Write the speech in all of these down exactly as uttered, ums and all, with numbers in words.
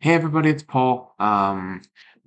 Hey everybody, it's Paul. Um,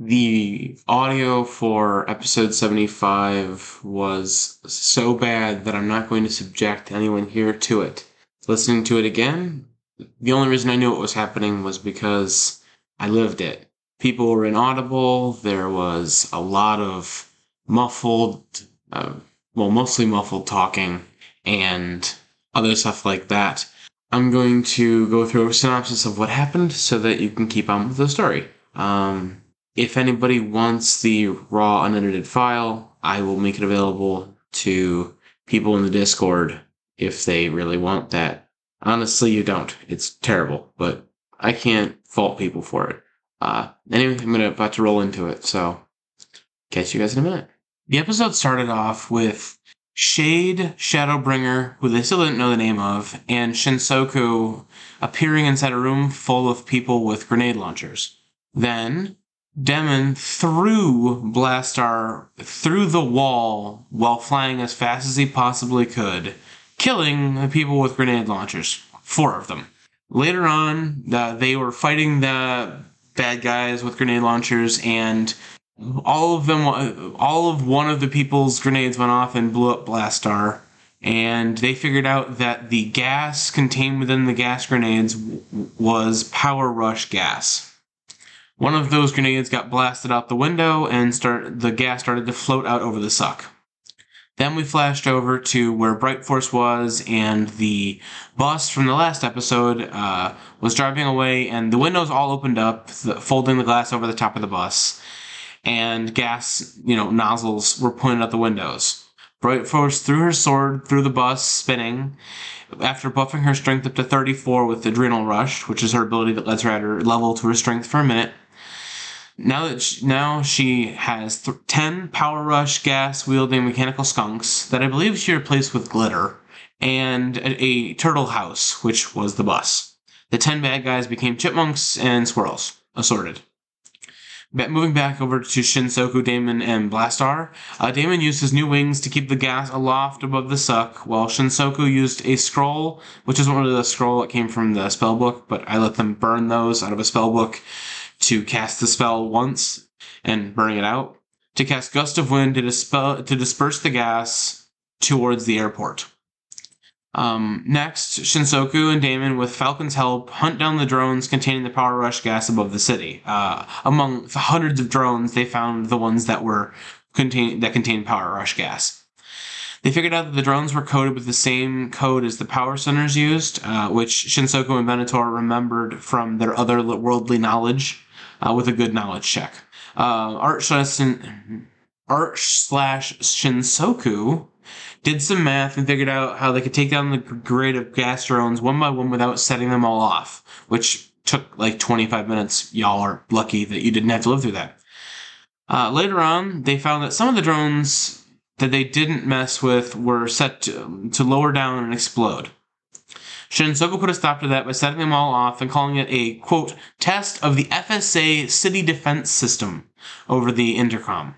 the audio for episode seventy-five was so bad that I'm not going to subject anyone here to it. Listening to it again, the only reason I knew what was happening was because I lived it. People were inaudible, there was a lot of muffled, uh, well, mostly muffled talking, and other stuff like that. I'm going to go through a synopsis of what happened so that you can keep on with the story. Um, if anybody wants the raw, unedited file, I will make it available to people in the Discord if they really want that. Honestly, you don't. It's terrible, but I can't fault people for it. Uh, anyway, I'm gonna about to roll into it, so catch you guys in a minute. The episode started off with Shade, Shadowbringer, who they still didn't know the name of, and Shinsoku appearing inside a room full of people with grenade launchers. Then, Demon threw Blastar through the wall while flying as fast as he possibly could, killing the people with grenade launchers. Four of them. Later on, uh, they were fighting the bad guys with grenade launchers, and all of them, all of one of the people's grenades went off and blew up Blastar, and they figured out that the gas contained within the gas grenades was Power Rush gas. One of those grenades got blasted out the window, and start the gas started to float out over the suck. Then we flashed over to where Bright Force was, and the bus from the last episode uh, was driving away, and the windows all opened up, folding the glass over the top of the bus. And gas, you know, nozzles were pointed at the windows. Bright Force threw her sword through the bus, spinning, after buffing her strength up to thirty-four with Adrenal Rush, which is her ability that lets her add her level to her strength for a minute. Now that she, now she has th- ten Power Rush gas-wielding mechanical skunks that I believe she replaced with glitter, and a, a turtle house, which was the bus. The ten bad guys became chipmunks and squirrels, assorted. Moving back over to Shinsoku, Damon, and Blastar, uh, Damon used his new wings to keep the gas aloft above the suck, while Shinsoku used a scroll, which isn't really the scroll that came from the spellbook, but I let them burn those out of a spellbook to cast the spell once and burning it out, to cast Gust of Wind to, dispel, to disperse the gas towards the airport. Um, next, Shinsoku and Damon, with Falcon's help, hunt down the drones containing the Power Rush gas above the city. Uh, among the hundreds of drones, they found the ones that were contain that contained Power Rush gas. They figured out that the drones were coded with the same code as the power centers used, uh, which Shinsoku and Venator remembered from their other worldly knowledge, uh, with a good knowledge check. Uh, Art slash Art slash Shinsoku did some math and figured out how they could take down the grid of gas drones one by one without setting them all off, which took like twenty-five minutes. Y'all are lucky that you didn't have to live through that. Uh, later on, they found that some of the drones that they didn't mess with were set to, to lower down and explode. Shinsoku put a stop to that by setting them all off and calling it a, quote, test of the F S A city defense system over the intercom.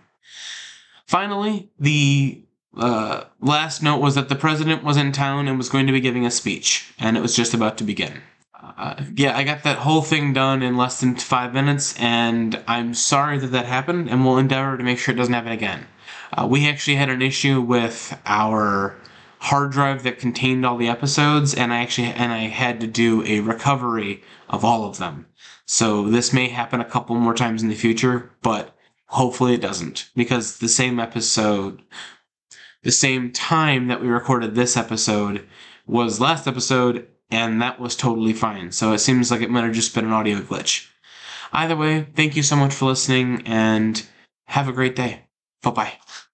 Finally, the Uh, last note was that the president was in town and was going to be giving a speech, and it was just about to begin. Uh, yeah, I got that whole thing done in less than five minutes, and I'm sorry that that happened, and we'll endeavor to make sure it doesn't happen again. Uh, we actually had an issue with our hard drive that contained all the episodes, and I actually and I had to do a recovery of all of them. So this may happen a couple more times in the future, but hopefully it doesn't, because the same episode... The same time that we recorded this episode was last episode, and that was totally fine. So it seems like it might have just been an audio glitch. Either way, thank you so much for listening, and have a great day. Bye-bye.